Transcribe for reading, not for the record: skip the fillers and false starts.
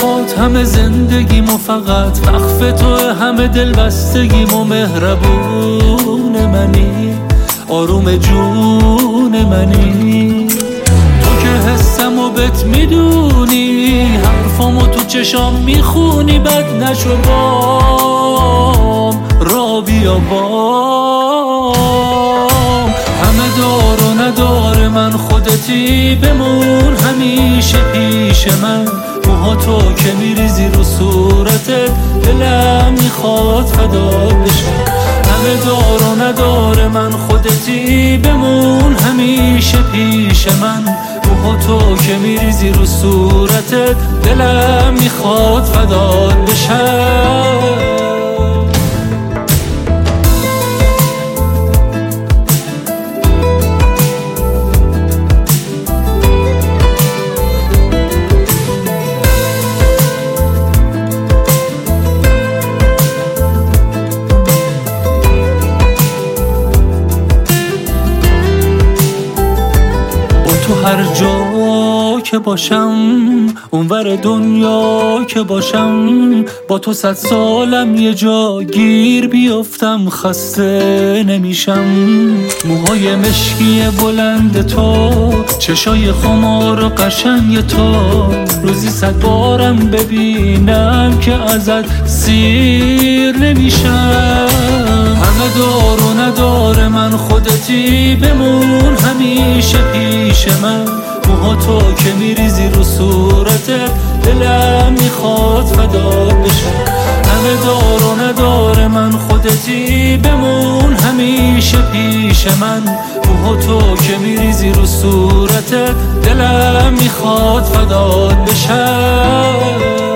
وفات همه زندگیمو، فقط وقف تو همه دلبستگیمو. مهربون منی، آروم جون منی، تو که حسمو بهت میدونی، حرفامو تو چشام میخونی. بد نشو بام، را بیا بام. همه دار و ندار من خودتی، بمون همیشه پیش من. موهاتو که میریزی رو صورتت، دلم میخواد فدات بشم. همه دار و ندار من خودتی، بمون همیشه پیش من. موهاتو که میریزی رو صورتت، دلم میخواد فدات بشم. تو هر جا که باشم، اونور دنیا که باشم، با تو 100 سالم یه جا گیر بیفتم، خسته نمیشم. موهای مشکی بلند تو، چشای خمار و قشنگ تو، روزی 100 بارم ببینم که ازت سیر نمیشم. همه دار و ندار من خودتی، بمون همیشه پیش من. موهاتو که میریزی رو صورتت، دلم میخواد فدات بشم. همه دار و ندار من خودتی، بمون همیشه پیش من. موهاتو که میریزی رو صورتت، دلم میخواد فدات بشم.